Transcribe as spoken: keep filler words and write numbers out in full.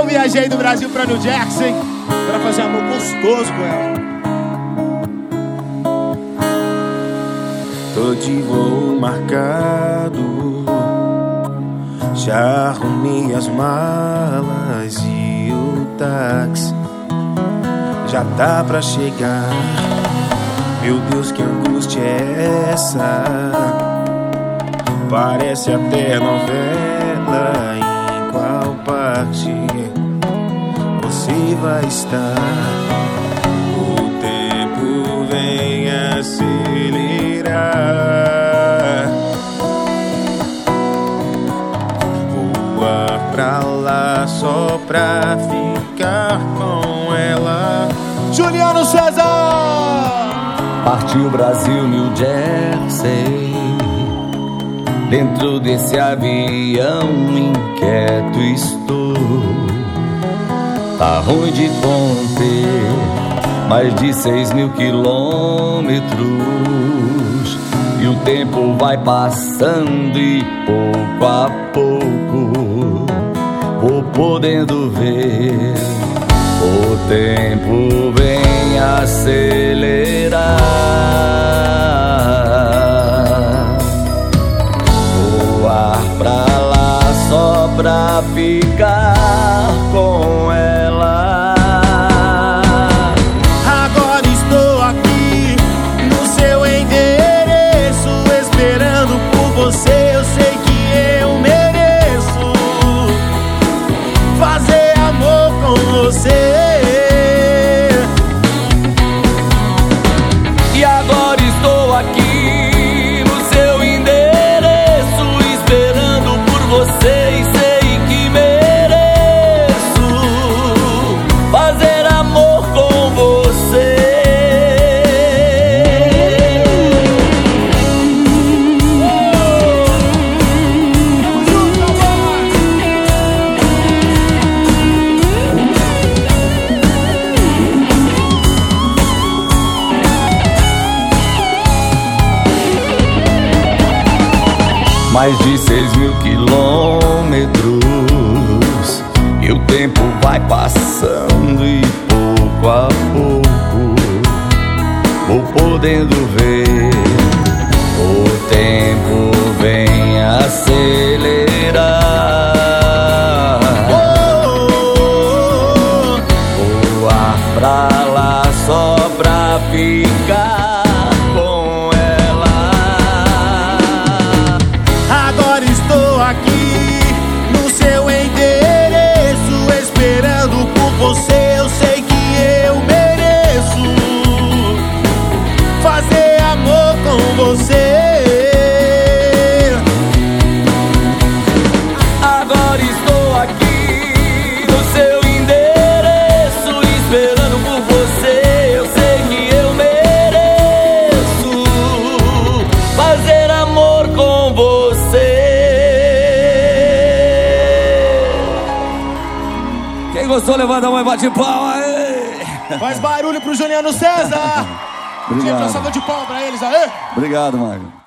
Eu viajei do Brasil pra New Jersey pra fazer amor gostoso com ela. Tô de voo marcado, já arrumei as malas e o táxi já tá pra chegar. Meu Deus, que angústia é essa? Parece até novela. Em qual parte você vai estar? O tempo vem acelerar. Voar pra lá só pra ficar com ela. Juliano César! Partiu Brasil, New Jersey. Dentro desse avião inquieto estou. Tá ruim de conter, mais de seis mil quilômetros. E o tempo vai passando e pouco a pouco vou podendo ver. O tempo vem acelerar. Voar pra lá só pra ficar com ela. Agora estou aqui no seu endereço, esperando por você. Eu sei que eu mereço fazer amor com você. E agora estou aqui no seu endereço, esperando por você. E sei que mereço fazer amor com você. Mais de seis mil quilômetros. E o tempo vai passando e pouco a pouco vou podendo ver. O tempo vem acelerar. Voar pra lá só pra ficar com ela. Agora estou aqui no seu endereço, esperando por você. Eu sei que eu mereço fazer amor com você. Agora estou aqui no seu endereço, esperando por você. Eu sei que eu mereço fazer amor com você. Quem gostou, levanta a mão e bate palma aí. Faz barulho pro Juliano César. Obrigado. Tinha salva de palma pra eles, aê! Obrigado, Marcos.